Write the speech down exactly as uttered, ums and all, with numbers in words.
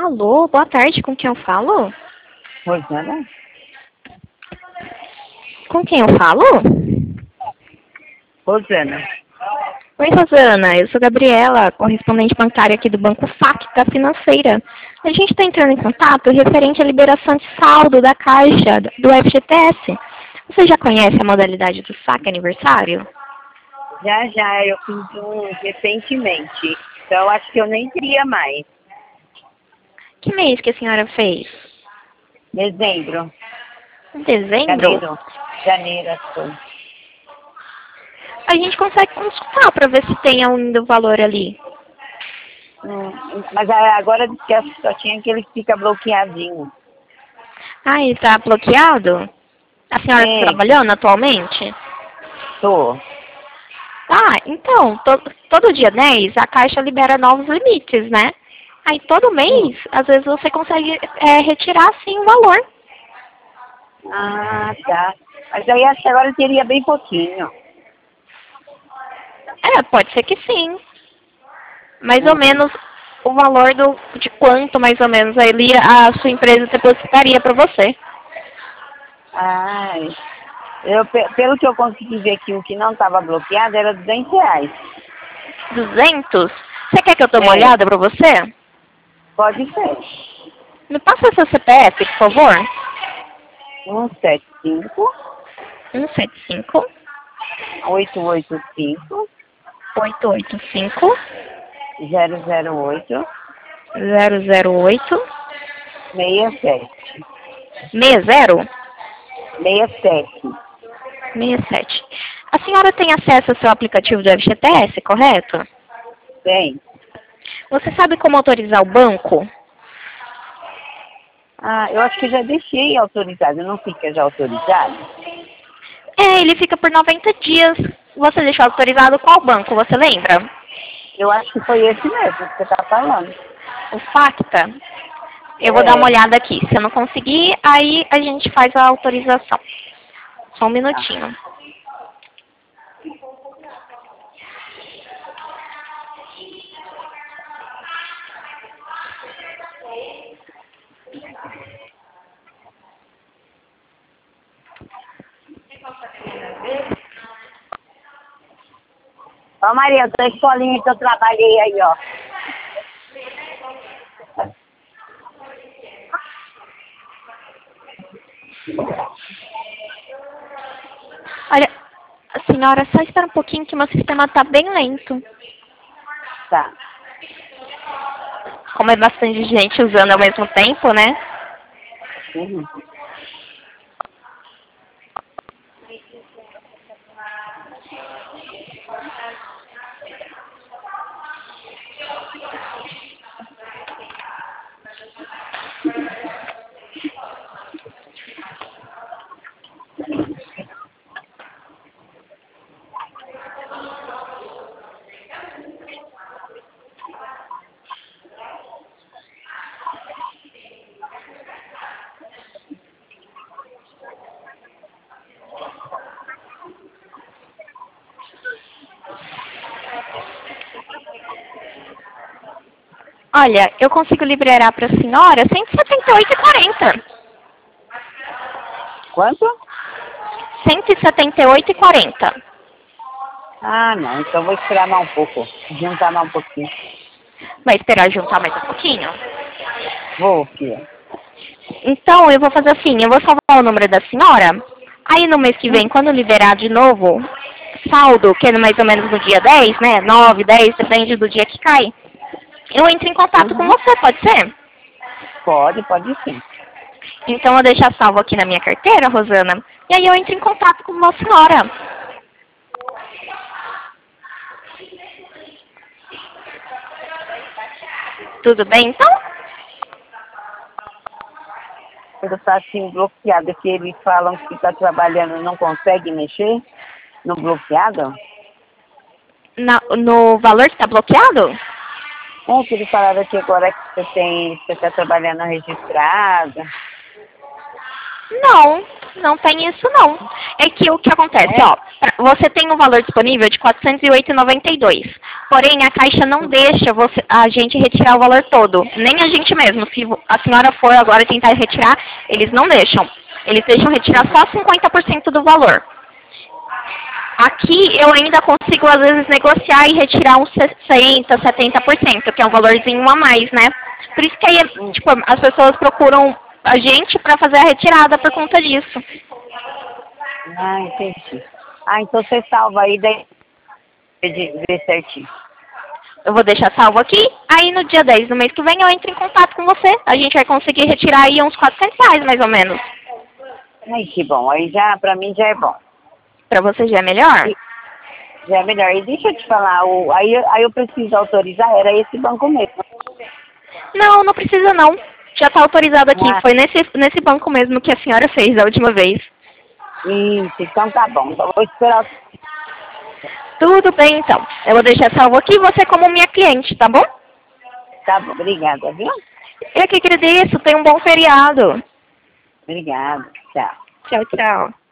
Alô, boa tarde, com quem eu falo? Rosana? Com quem eu falo? Rosana. Oi, Rosana, eu sou Gabriela, correspondente bancária aqui do Banco Facta Financeira. A gente está entrando em contato referente à liberação de saldo da Caixa do F G T S. Você já conhece a modalidade do saque aniversário? Já, já, eu fiz um recentemente. Então, acho que eu nem queria mais. Que mês que a senhora fez? Dezembro. Em dezembro? Janeiro. Janeiro, acho que foi. A gente consegue consultar para ver se tem ainda o valor ali. Hum, mas a- agora diz que só tinha aquele que fica bloqueadinho. Ah, ele está bloqueado? A senhora está É, trabalhando atualmente? tô. Ah, então, to, todo dia dez a Caixa libera novos limites, né? Aí todo Hum. mês, às vezes você consegue é, retirar sim o valor. Ah, tá. Mas aí acho que agora teria bem pouquinho. É, pode ser que sim. Mais ou Hum. menos o valor do, de quanto mais ou menos ali a sua empresa depositaria para você. Ai, eu, pe- pelo que eu consegui ver aqui, o que não estava bloqueado era duzentos reais. duzentos? Você quer que eu dê uma É, olhada para você? pode ser. Me passa seu C P F, por favor. um sete cinco, um sete cinco, oito oito cinco, oito oito cinco, zero zero oito, zero zero oito, seis sete. seis zero. seis sete. sessenta e sete. A senhora tem acesso ao seu aplicativo do F G T S, correto? Tem. Você sabe como autorizar o banco? Ah, eu acho que já deixei autorizado. Não fica já autorizado? É, ele fica por noventa dias. Você deixou autorizado qual banco, você lembra? Eu acho que foi esse mesmo que você está falando. O Facta? Eu vou dar uma É. olhada aqui. Se eu não conseguir, aí a gente faz a autorização. Só um minutinho. Ó, Maria, essa escolinha que eu trabalhei aí, ó. Olha, a senhora, só espera um pouquinho que meu sistema está bem lento. Tá. Como é bastante gente usando ao mesmo tempo, né? Uhum. Olha, eu consigo liberar para a senhora cento e setenta e oito e quarenta. Quanto? cento e setenta e oito e quarenta. Ah, não. Então vou esperar mais um pouco. Juntar mais um pouquinho. Vai esperar juntar mais um pouquinho? Vou, filha. Então, eu vou fazer assim, eu vou salvar o número da senhora. Aí no mês que Hum. vem, quando liberar de novo, saldo, que é mais ou menos no dia dez, né? nove, dez, depende do dia que cai. Eu entro em contato com Uhum. você, pode ser? Pode, pode sim. Então, eu vou deixar salvo aqui na minha carteira, Rosana. E aí eu entro em contato com a senhora. Tudo bem, então? Quando está assim bloqueado, que eles falam que está trabalhando não consegue mexer no bloqueado? Na- no valor que está bloqueado? É que eles falaram que agora que você tem, você está trabalhando registrada. Não, não tem isso não. É que o que acontece, É? ó, pra- você tem um valor disponível de quatrocentos e oito reais e noventa e dois centavos. Porém, a Caixa não deixa você, a gente retirar o valor todo. Nem a gente mesmo. Se vo- a senhora for agora tentar retirar, eles não deixam. Eles deixam retirar só cinquenta por cento do valor. Aqui eu ainda consigo, às vezes, negociar e retirar uns sessenta, setenta por cento, que é um valorzinho a mais, né? Por isso que aí, tipo, as pessoas procuram a gente para fazer a retirada por conta disso. Ah, entendi. Ah, então você salva aí, daí de ver certinho. Eu vou deixar salvo aqui, aí no dia dez do mês que vem eu entro em contato com você. A gente vai conseguir retirar aí uns quatrocentos reais, mais ou menos. Ai, que bom. Aí já, pra mim já é bom. Pra você já é melhor? E já é melhor. E deixa eu te falar, o, aí, aí eu preciso autorizar, era esse banco mesmo. Não, não precisa não. Já está autorizado aqui. Ah, Foi nesse, nesse banco mesmo que a senhora fez a última vez. isso, então tá bom. Então vou esperar. Tudo bem, então. Eu vou deixar salvo aqui você como minha cliente, tá bom? Tá bom, obrigada, viu? Eu que agradeço. Tenha um bom feriado. Obrigada, tchau. Tchau, tchau.